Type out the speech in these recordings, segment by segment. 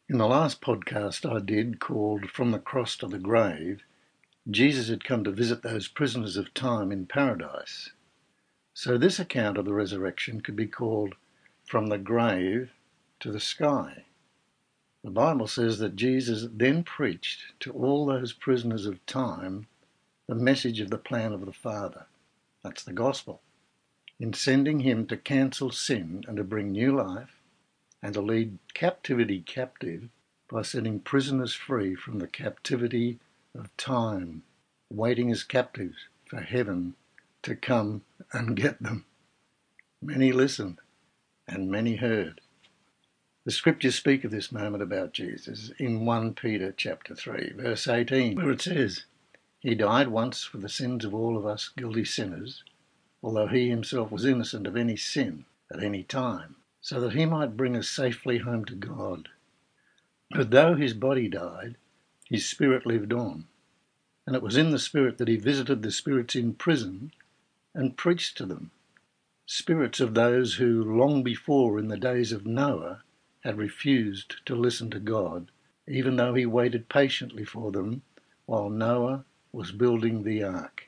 In the last podcast I did, called From the Cross to the Grave, Jesus had come to visit those prisoners of time in paradise. So this account of the resurrection could be called From the Grave to the Sky. The Bible says that Jesus then preached to all those prisoners of time the message of the plan of the Father. That's the gospel. In sending him to cancel sin and to bring new life and to lead captivity captive by setting prisoners free from the captivity of time, waiting as captives for heaven to come and get them. Many listened and many heard. The scriptures speak of this moment about Jesus in 1 Peter chapter 3, verse 18, where it says, "He died once for the sins of all of us guilty sinners, although he himself was innocent of any sin at any time, so that he might bring us safely home to God. But though his body died, his spirit lived on. And it was in the spirit that he visited the spirits in prison and preached to them, spirits of those who long before in the days of Noah had refused to listen to God, even though he waited patiently for them while Noah was building the ark."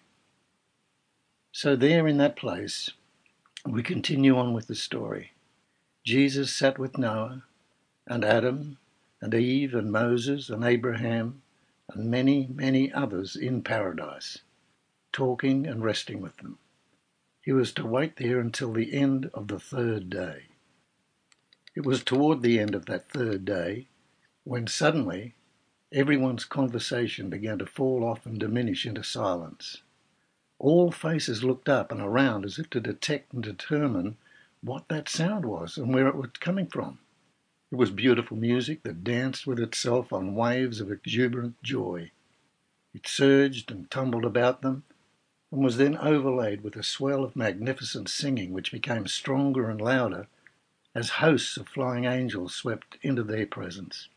So there in that place, we continue on with the story. Jesus sat with Noah and Adam and Eve and Moses and Abraham and many, many others in paradise, talking and resting with them. He was to wait there until the end of the third day. It was toward the end of that third day when suddenly everyone's conversation began to fall off and diminish into silence. All faces looked up and around as if to detect and determine what that sound was and where it was coming from. It was beautiful music that danced with itself on waves of exuberant joy. It surged and tumbled about them and was then overlaid with a swell of magnificent singing which became stronger and louder as hosts of flying angels swept into their presence.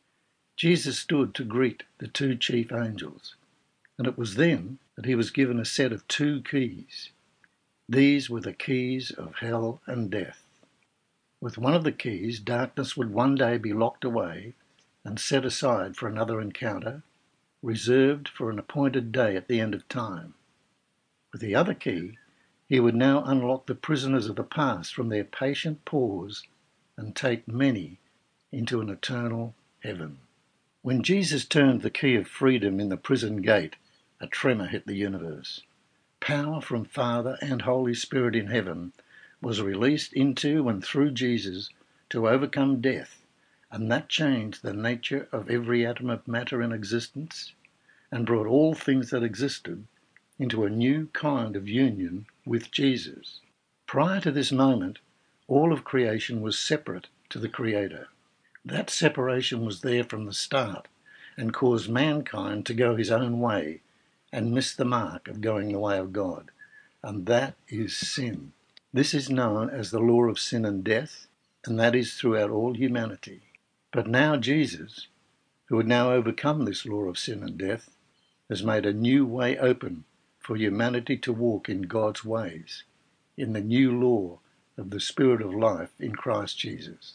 Jesus stood to greet the two chief angels, and it was then that he was given a set of 2 keys. These were the keys of hell and death. With one of the keys, darkness would one day be locked away and set aside for another encounter, reserved for an appointed day at the end of time. With the other key, he would now unlock the prisoners of the past from their patient pause and take many into an eternal heaven. When Jesus turned the key of freedom in the prison gate, a tremor hit the universe. Power from Father and Holy Spirit in heaven was released into and through Jesus to overcome death, and that changed the nature of every atom of matter in existence and brought all things that existed into a new kind of union with Jesus. Prior to this moment, all of creation was separate to the Creator. That separation was there from the start and caused mankind to go his own way and miss the mark of going the way of God, and that is sin. This is known as the law of sin and death, and that is throughout all humanity. But now Jesus, who had now overcome this law of sin and death, has made a new way open for humanity to walk in God's ways, in the new law of the Spirit of life in Christ Jesus.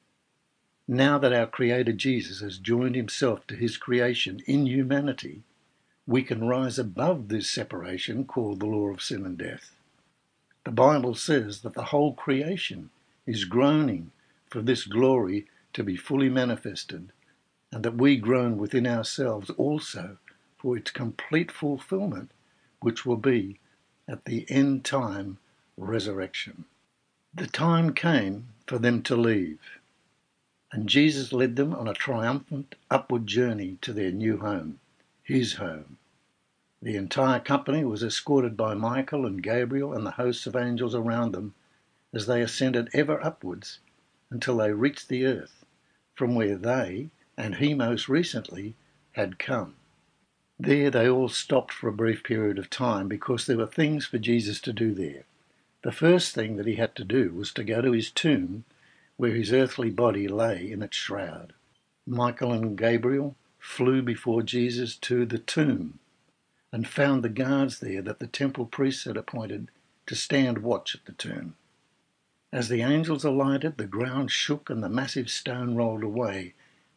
Now that our Creator Jesus has joined himself to his creation in humanity, we can rise above this separation called the law of sin and death. The Bible says that the whole creation is groaning for this glory to be fully manifested, and that we groan within ourselves also for its complete fulfillment, which will be at the end time resurrection. The time came for them to leave, and Jesus led them on a triumphant upward journey to their new home, his home. The entire company was escorted by Michael and Gabriel and the hosts of angels around them as they ascended ever upwards until they reached the earth, from where they, and he most recently, had come. There they all stopped for a brief period of time because there were things for Jesus to do there. The first thing that he had to do was to go to his tomb where his earthly body lay in its shroud. Michael and Gabriel flew before Jesus to the tomb and found the guards there that the temple priests had appointed to stand watch at the tomb. As the angels alighted, the ground shook and the massive stone rolled away,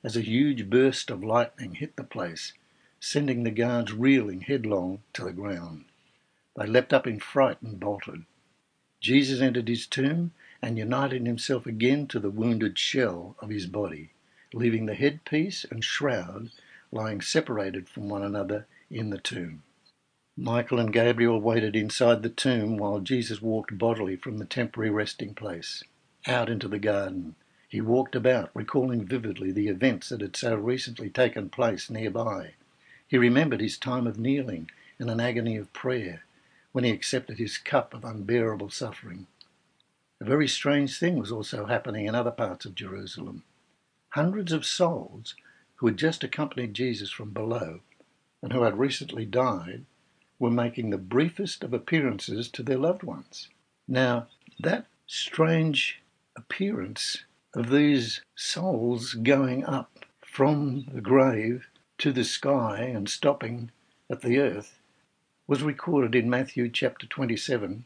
as a huge burst of lightning hit the place, sending the guards reeling headlong to the ground. They leapt up in fright and bolted. Jesus entered his tomb and united himself again to the wounded shell of his body, leaving the headpiece and shroud lying separated from one another in the tomb. Michael and Gabriel waited inside the tomb while Jesus walked bodily from the temporary resting place out into the garden. He walked about, recalling vividly the events that had so recently taken place nearby. He remembered his time of kneeling in an agony of prayer, when he accepted his cup of unbearable suffering. A very strange thing was also happening in other parts of Jerusalem. Hundreds of souls who had just accompanied Jesus from below and who had recently died were making the briefest of appearances to their loved ones. Now, that strange appearance of these souls going up from the grave to the sky and stopping at the earth was recorded in Matthew chapter 27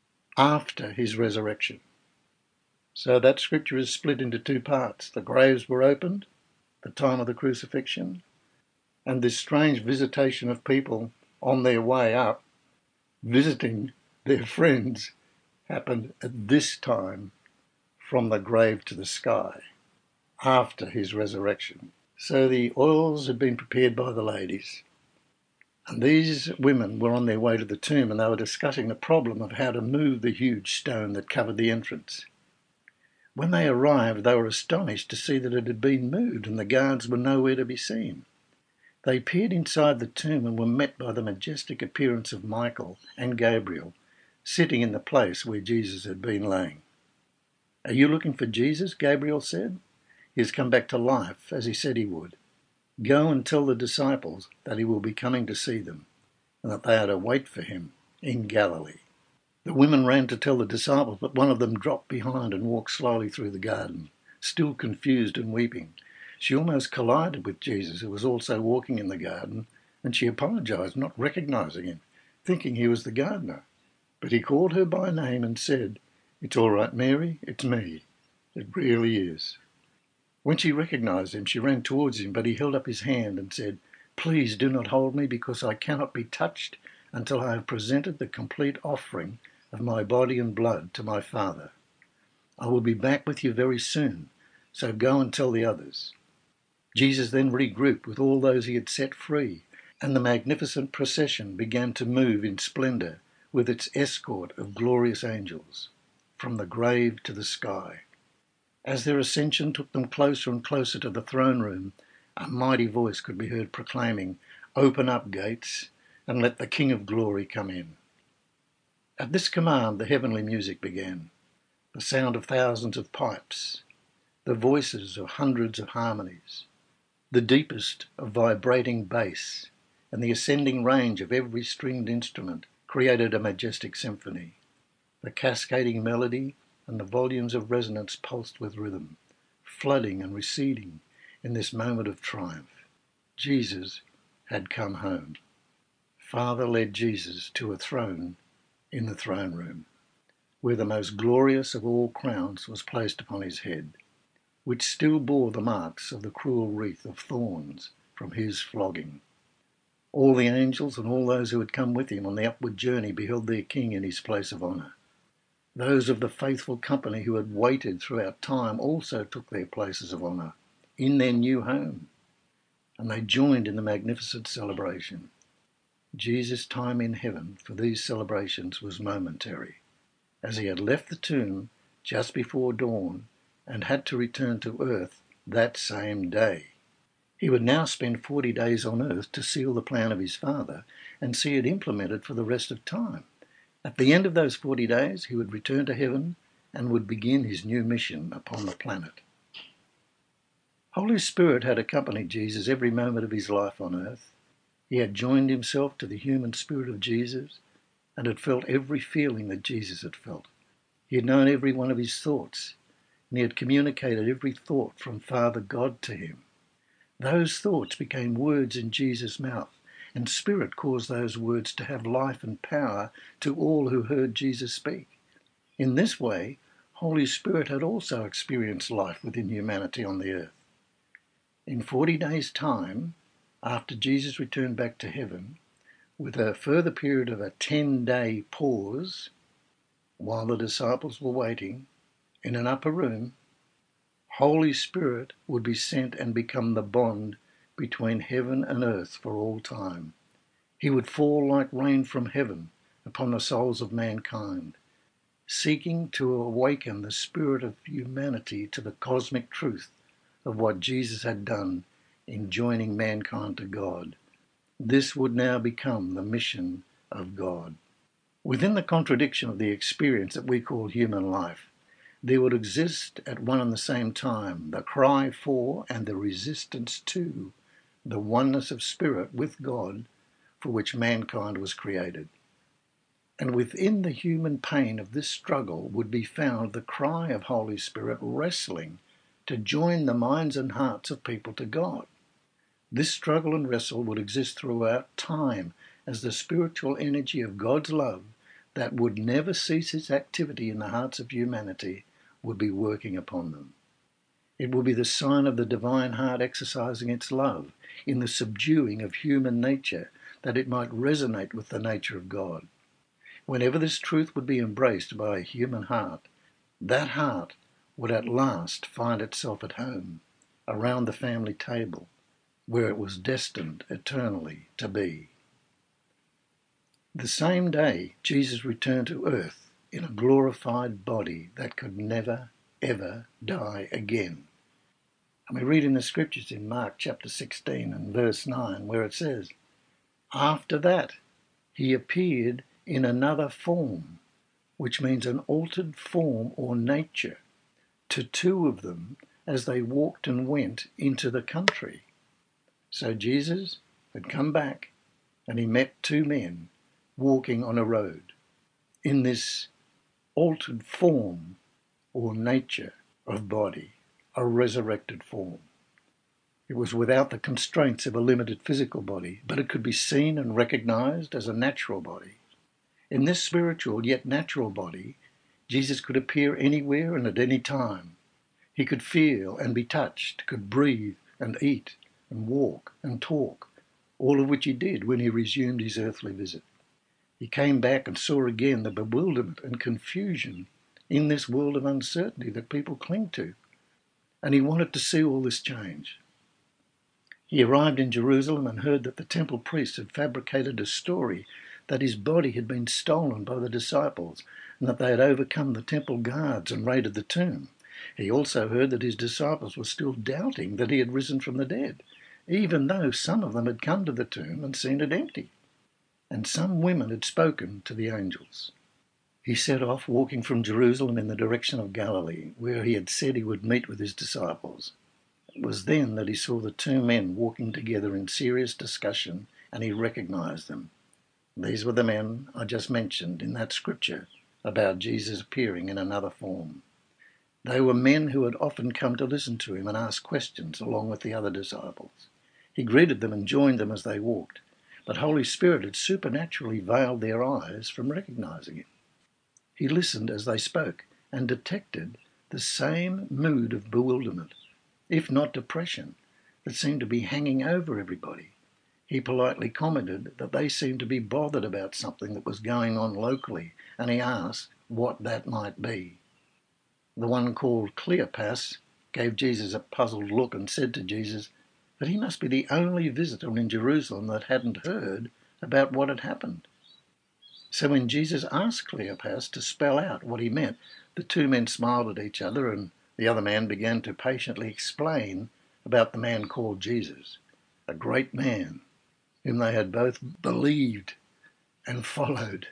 after his resurrection. So that scripture is split into two parts. The graves were opened, the time of the crucifixion, and this strange visitation of people on their way up, visiting their friends, happened at this time from the grave to the sky, after his resurrection. So the oils had been prepared by the ladies, and these women were on their way to the tomb, and they were discussing the problem of how to move the huge stone that covered the entrance. When they arrived, they were astonished to see that it had been moved, and the guards were nowhere to be seen. They peered inside the tomb and were met by the majestic appearance of Michael and Gabriel, sitting in the place where Jesus had been laying. "Are you looking for Jesus?" Gabriel said. "He has come back to life, as he said he would. Go and tell the disciples that he will be coming to see them, and that they are to wait for him in Galilee." The women ran to tell the disciples, but one of them dropped behind and walked slowly through the garden, still confused and weeping. She almost collided with Jesus, who was also walking in the garden, and she apologized, not recognizing him, thinking he was the gardener. But he called her by name and said, "It's all right, Mary, it's me. It really is." When she recognized him, she ran towards him, but he held up his hand and said, "Please do not hold me, because I cannot be touched until I have presented the complete offering of my body and blood to my Father. I will be back with you very soon, so go and tell the others." Jesus then regrouped with all those he had set free, and the magnificent procession began to move in splendour with its escort of glorious angels, from the grave to the sky. As their ascension took them closer and closer to the throne room, a mighty voice could be heard proclaiming, "Open up, gates, and let the King of Glory come in." At this command, the heavenly music began, the sound of thousands of pipes, the voices of hundreds of harmonies, the deepest of vibrating bass, and the ascending range of every stringed instrument created a majestic symphony. The cascading melody and the volumes of resonance pulsed with rhythm, flooding and receding in this moment of triumph. Jesus had come home. Father led Jesus to a throne in the throne room, where the most glorious of all crowns was placed upon his head, which still bore the marks of the cruel wreath of thorns from his flogging. All the angels and all those who had come with him on the upward journey beheld their King in his place of honour. Those of the faithful company who had waited throughout time also took their places of honour in their new home, and they joined in the magnificent celebration. Jesus' time in heaven for these celebrations was momentary, as he had left the tomb just before dawn and had to return to earth that same day. He would now spend 40 days on earth to seal the plan of his Father and see it implemented for the rest of time. At the end of those 40 days, he would return to heaven and would begin his new mission upon the planet. Holy Spirit had accompanied Jesus every moment of his life on earth. He had joined himself to the human spirit of Jesus and had felt every feeling that Jesus had felt. He had known every one of his thoughts, and he had communicated every thought from Father God to him. Those thoughts became words in Jesus' mouth, and Spirit caused those words to have life and power to all who heard Jesus speak. In this way, Holy Spirit had also experienced life within humanity on the earth. In 40 days' time, after Jesus returned back to heaven, with a further period of a 10-day pause, while the disciples were waiting in an upper room, Holy Spirit would be sent and become the bond between heaven and earth for all time. He would fall like rain from heaven upon the souls of mankind, seeking to awaken the spirit of humanity to the cosmic truth of what Jesus had done in joining mankind to God. This would now become the mission of God. Within the contradiction of the experience that we call human life, there would exist at one and the same time the cry for and the resistance to the oneness of spirit with God for which mankind was created. And within the human pain of this struggle would be found the cry of Holy Spirit wrestling to join the minds and hearts of people to God. This struggle and wrestle would exist throughout time as the spiritual energy of God's love that would never cease its activity in the hearts of humanity would be working upon them. It will be the sign of the divine heart exercising its love in the subduing of human nature that it might resonate with the nature of God. Whenever this truth would be embraced by a human heart, that heart would at last find itself at home around the family table where it was destined eternally to be. The same day, Jesus returned to earth in a glorified body that could never, ever die again. And we read in the scriptures in Mark chapter 16 and verse 9 where it says, "After that, he appeared in another form," which means an altered form or nature, "to two of them as they walked and went into the country." So Jesus had come back and he met two men walking on a road in this altered form or nature of body, a resurrected form. It was without the constraints of a limited physical body, but it could be seen and recognized as a natural body. In this spiritual yet natural body, Jesus could appear anywhere and at any time. He could feel and be touched, could breathe and eat and walk and talk, all of which he did when he resumed his earthly visit. He came back and saw again the bewilderment and confusion in this world of uncertainty that people cling to, and he wanted to see all this change. He arrived in Jerusalem and heard that the temple priests had fabricated a story that his body had been stolen by the disciples and that they had overcome the temple guards and raided the tomb. He also heard that his disciples were still doubting that he had risen from the dead, even though some of them had come to the tomb and seen it empty, and some women had spoken to the angels. He set off, walking from Jerusalem in the direction of Galilee, where he had said he would meet with his disciples. It was then that he saw the two men walking together in serious discussion, and he recognized them. These were the men I just mentioned in that scripture about Jesus appearing in another form. They were men who had often come to listen to him and ask questions along with the other disciples. He greeted them and joined them as they walked, but Holy Spirit had supernaturally veiled their eyes from recognizing him. He listened as they spoke and detected the same mood of bewilderment, if not depression, that seemed to be hanging over everybody. He politely commented that they seemed to be bothered about something that was going on locally, and he asked what that might be. The one called Cleopas gave Jesus a puzzled look and said to Jesus that he must be the only visitor in Jerusalem that hadn't heard about what had happened. So when Jesus asked Cleopas to spell out what he meant, the two men smiled at each other, and the other man began to patiently explain about the man called Jesus, a great man whom they had both believed and followed.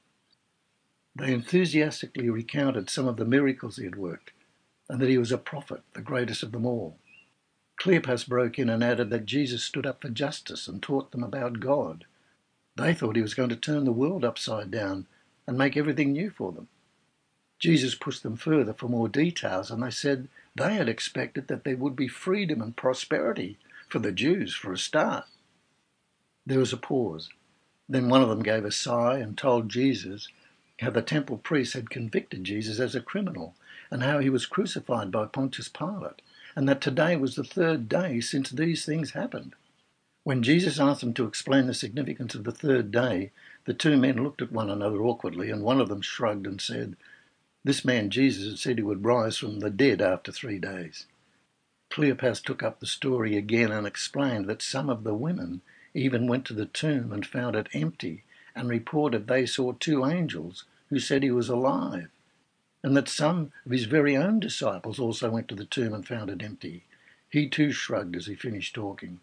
They enthusiastically recounted some of the miracles he had worked, and that he was a prophet, the greatest of them all. Cleopas broke in and added that Jesus stood up for justice and taught them about God. They thought he was going to turn the world upside down and make everything new for them. Jesus pushed them further for more details, and they said they had expected that there would be freedom and prosperity for the Jews for a start. There was a pause. Then one of them gave a sigh and told Jesus how the temple priests had convicted Jesus as a criminal and how he was crucified by Pontius Pilate, and that today was the third day since these things happened. When Jesus asked them to explain the significance of the third day, the two men looked at one another awkwardly, and one of them shrugged and said, "This man Jesus had said he would rise from the dead after 3 days." Cleopas took up the story again and explained that some of the women even went to the tomb and found it empty and reported they saw 2 angels who said he was alive, and that some of his very own disciples also went to the tomb and found it empty. He too shrugged as he finished talking.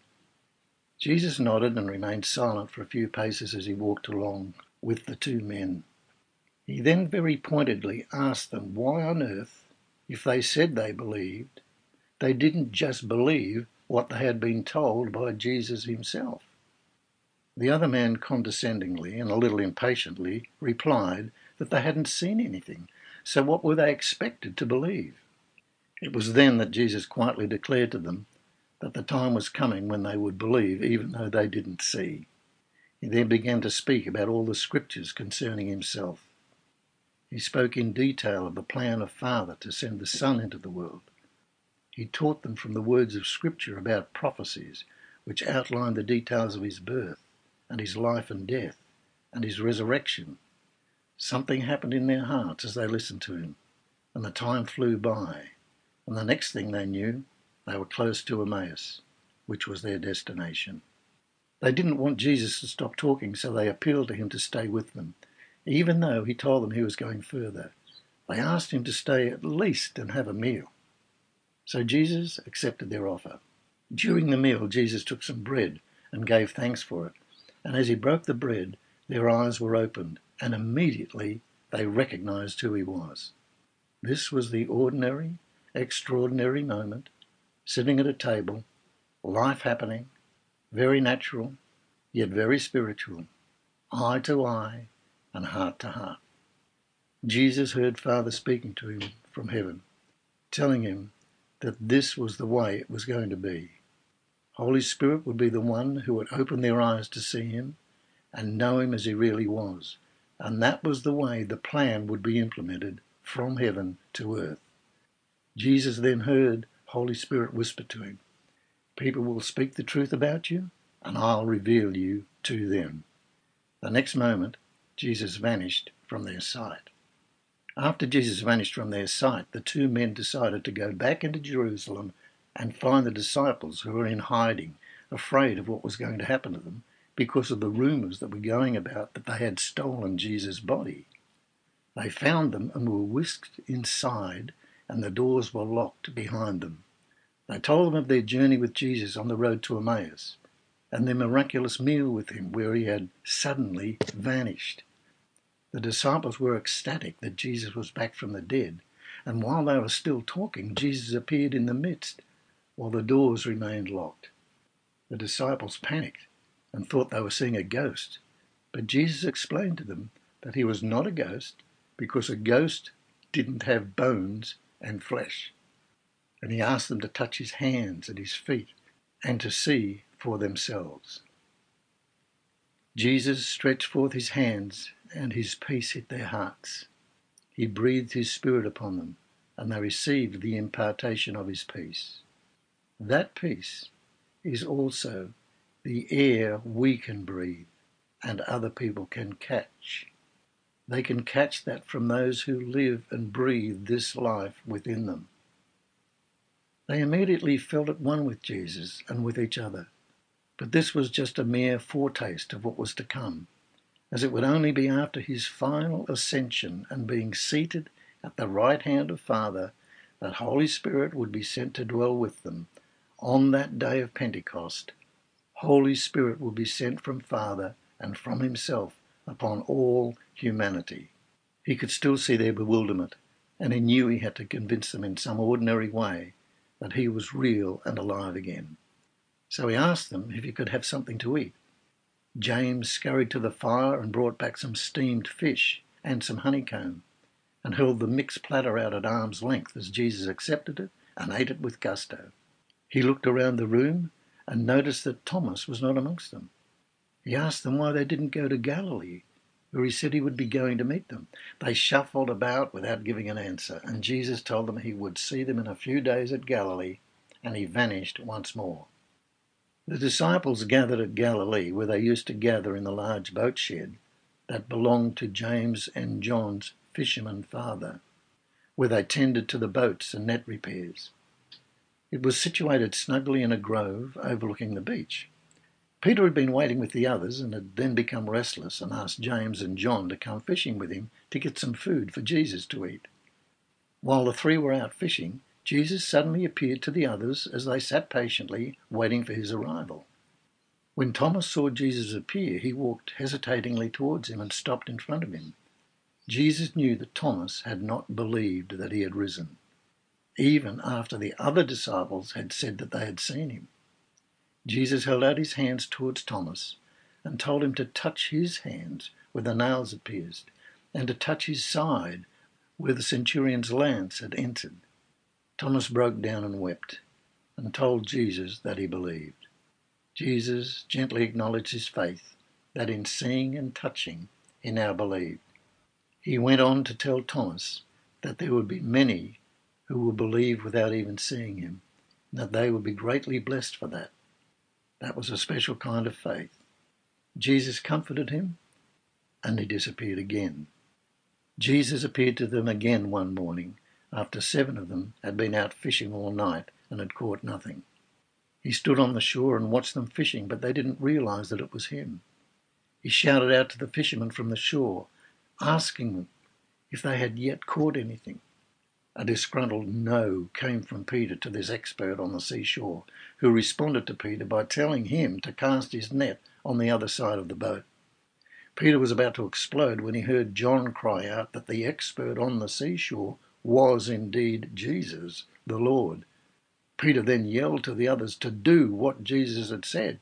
Jesus nodded and remained silent for a few paces as he walked along with the 2 men. He then very pointedly asked them why on earth, if they said they believed, they didn't just believe what they had been told by Jesus himself. The other man condescendingly and a little impatiently replied that they hadn't seen anything, so what were they expected to believe? It was then that Jesus quietly declared to them that the time was coming when they would believe even though they didn't see. He then began to speak about all the scriptures concerning himself. He spoke in detail of the plan of Father to send the Son into the world. He taught them from the words of Scripture about prophecies which outlined the details of his birth and his life and death and his resurrection. Something happened in their hearts as they listened to him, and the time flew by, and the next thing they knew, they were close to Emmaus, which was their destination. They didn't want Jesus to stop talking, so they appealed to him to stay with them, even though he told them he was going further. They asked him to stay at least and have a meal. So Jesus accepted their offer. During the meal, Jesus took some bread and gave thanks for it, and as he broke the bread, their eyes were opened, and immediately they recognized who he was. This was the ordinary, extraordinary moment, sitting at a table, life happening, very natural, yet very spiritual, eye to eye and heart to heart. Jesus heard Father speaking to him from heaven, telling him that this was the way it was going to be. Holy Spirit would be the one who would open their eyes to see him and know him as he really was, and that was the way the plan would be implemented from heaven to earth. Jesus then heard Holy Spirit whisper to him, "People will speak the truth about you, and I'll reveal you to them." The next moment, Jesus vanished from their sight. After Jesus vanished from their sight, the 2 men decided to go back into Jerusalem and find the disciples who were in hiding, afraid of what was going to happen to them because of the rumours that were going about that they had stolen Jesus' body. They found them and were whisked inside, and the doors were locked behind them. They told them of their journey with Jesus on the road to Emmaus, and their miraculous meal with him where he had suddenly vanished. The disciples were ecstatic that Jesus was back from the dead, and while they were still talking, Jesus appeared in the midst, while the doors remained locked. The disciples panicked and thought they were seeing a ghost, but Jesus explained to them that he was not a ghost because a ghost didn't have bones and flesh. And he asked them to touch his hands and his feet and to see for themselves. Jesus stretched forth his hands, and his peace hit their hearts. He breathed his Spirit upon them, and they received the impartation of his peace. That peace is also the air we can breathe and other people can catch. They can catch that from those who live and breathe this life within them. They immediately felt at one with Jesus and with each other. But this was just a mere foretaste of what was to come, as it would only be after his final ascension and being seated at the right hand of Father that Holy Spirit would be sent to dwell with them. On that day of Pentecost, Holy Spirit would be sent from Father and from himself upon all humanity. He could still see their bewilderment, and he knew he had to convince them in some ordinary way that he was real and alive again. So he asked them if he could have something to eat. James scurried to the fire and brought back some steamed fish and some honeycomb, and held the mixed platter out at arm's length as Jesus accepted it and ate it with gusto. He looked around the room and noticed that Thomas was not amongst them. He asked them why they didn't go to Galilee, where he said he would be going to meet them. They shuffled about without giving an answer, and Jesus told them he would see them in a few days at Galilee, and he vanished once more. The disciples gathered at Galilee, where they used to gather in the large boat shed that belonged to James and John's fisherman father, where they tended to the boats and net repairs. It was situated snugly in a grove overlooking the beach. Peter had been waiting with the others and had then become restless and asked James and John to come fishing with him to get some food for Jesus to eat. While the three were out fishing, Jesus suddenly appeared to the others as they sat patiently waiting for his arrival. When Thomas saw Jesus appear, he walked hesitatingly towards him and stopped in front of him. Jesus knew that Thomas had not believed that he had risen, even after the other disciples had said that they had seen him. Jesus held out his hands towards Thomas and told him to touch his hands where the nails had pierced, and to touch his side where the centurion's lance had entered. Thomas broke down and wept, and told Jesus that he believed. Jesus gently acknowledged his faith, that in seeing and touching he now believed. He went on to tell Thomas that there would be many who would believe without even seeing him, and that they would be greatly blessed for that. That was a special kind of faith. Jesus comforted him, and he disappeared again. Jesus appeared to them again one morning, after 7 of them had been out fishing all night and had caught nothing. He stood on the shore and watched them fishing, but they didn't realize that it was him. He shouted out to the fishermen from the shore, asking them if they had yet caught anything. A disgruntled no came from Peter to this expert on the seashore, who responded to Peter by telling him to cast his net on the other side of the boat. Peter was about to explode when he heard John cry out that the expert on the seashore was indeed Jesus, the Lord. Peter then yelled to the others to do what Jesus had said.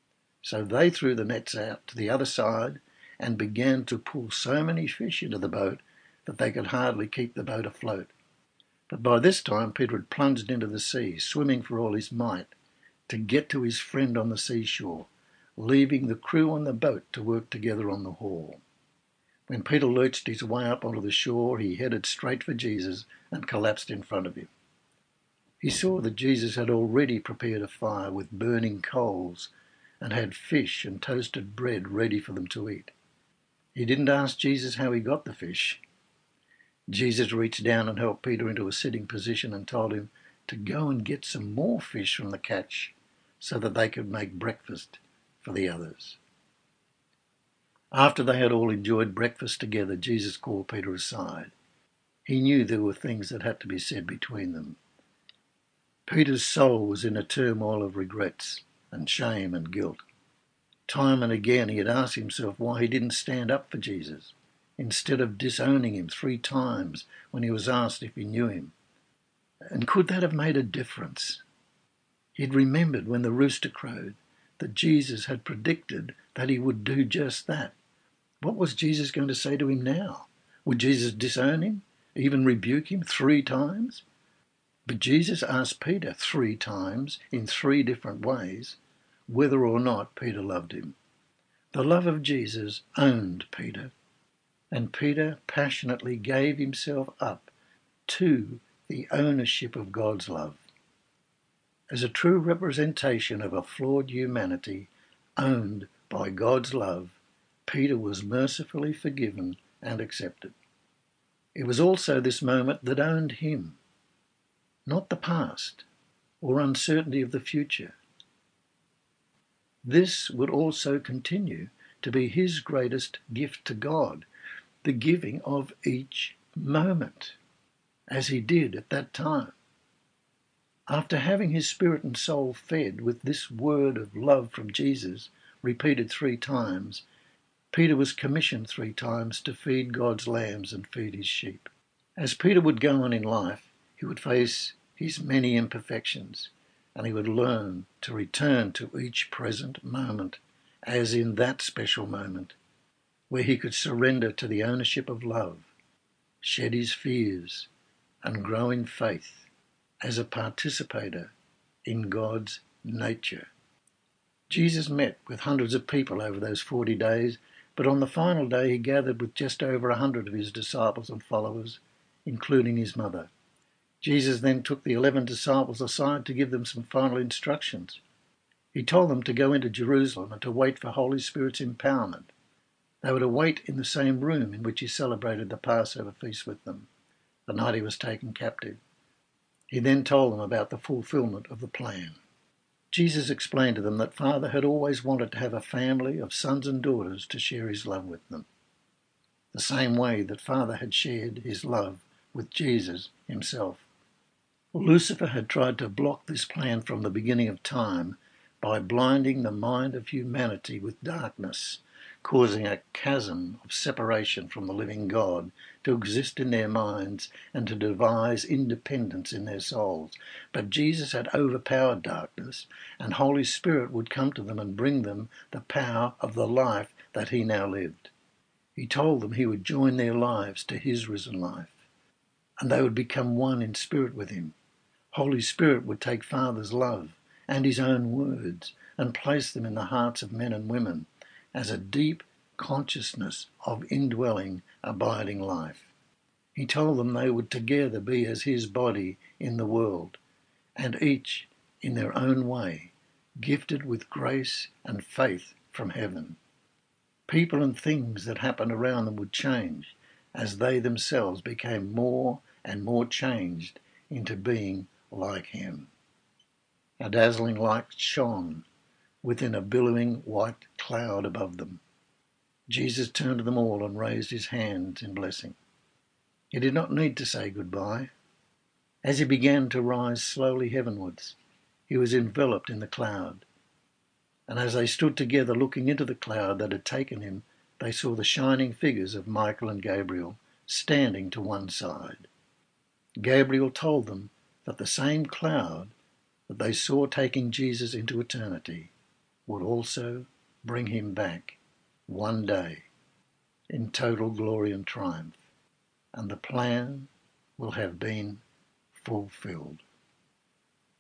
So they threw the nets out to the other side and began to pull so many fish into the boat that they could hardly keep the boat afloat. But by this time Peter had plunged into the sea, swimming for all his might, to get to his friend on the seashore, leaving the crew on the boat to work together on the haul. When Peter lurched his way up onto the shore, he headed straight for Jesus and collapsed in front of him. He saw that Jesus had already prepared a fire with burning coals and had fish and toasted bread ready for them to eat. He didn't ask Jesus how he got the fish. Jesus reached down and helped Peter into a sitting position and told him to go and get some more fish from the catch so that they could make breakfast for the others. After they had all enjoyed breakfast together, Jesus called Peter aside. He knew there were things that had to be said between them. Peter's soul was in a turmoil of regrets and shame and guilt. Time and again he had asked himself why he didn't stand up for Jesus, instead of disowning him 3 times when he was asked if he knew him. And could that have made a difference? He'd remembered when the rooster crowed that Jesus had predicted that he would do just that. What was Jesus going to say to him now? Would Jesus disown him, even rebuke him 3 times? But Jesus asked Peter 3 times in 3 different ways whether or not Peter loved him. The love of Jesus owned Peter, and Peter passionately gave himself up to the ownership of God's love. As a true representation of a flawed humanity owned by God's love, Peter was mercifully forgiven and accepted. It was also this moment that owned him, not the past or uncertainty of the future. This would also continue to be his greatest gift to God, the giving of each moment, as he did at that time. After having his spirit and soul fed with this word of love from Jesus, repeated 3 times, Peter was commissioned 3 times to feed God's lambs and feed his sheep. As Peter would go on in life, he would face his many imperfections, and he would learn to return to each present moment as in that special moment, where he could surrender to the ownership of love, shed his fears, and grow in faith as a participator in God's nature. Jesus met with hundreds of people over those 40 days, but on the final day he gathered with just over 100 of his disciples and followers, including his mother. Jesus then took the 11 disciples aside to give them some final instructions. He told them to go into Jerusalem and to wait for Holy Spirit's empowerment. They were to wait in the same room in which he celebrated the Passover feast with them, the night he was taken captive. He then told them about the fulfillment of the plan. Jesus explained to them that Father had always wanted to have a family of sons and daughters to share his love with them, the same way that Father had shared his love with Jesus himself. Lucifer had tried to block this plan from the beginning of time by blinding the mind of humanity with darkness, causing a chasm of separation from the living God to exist in their minds and to devise independence in their souls. But Jesus had overpowered darkness, and Holy Spirit would come to them and bring them the power of the life that he now lived. He told them he would join their lives to his risen life, and they would become one in spirit with him. Holy Spirit would take Father's love and his own words and place them in the hearts of men and women as a deep consciousness of indwelling, abiding life. He told them they would together be as his body in the world, and each, in their own way, gifted with grace and faith from heaven. People and things that happened around them would change as they themselves became more and more changed into being like him. A dazzling light shone within a billowing white cloud above them. Jesus turned to them all and raised his hands in blessing. He did not need to say goodbye. As he began to rise slowly heavenwards, he was enveloped in the cloud. And as they stood together looking into the cloud that had taken him, they saw the shining figures of Michael and Gabriel standing to one side. Gabriel told them that the same cloud that they saw taking Jesus into eternity would also bring him back one day in total glory and triumph, and the plan will have been fulfilled.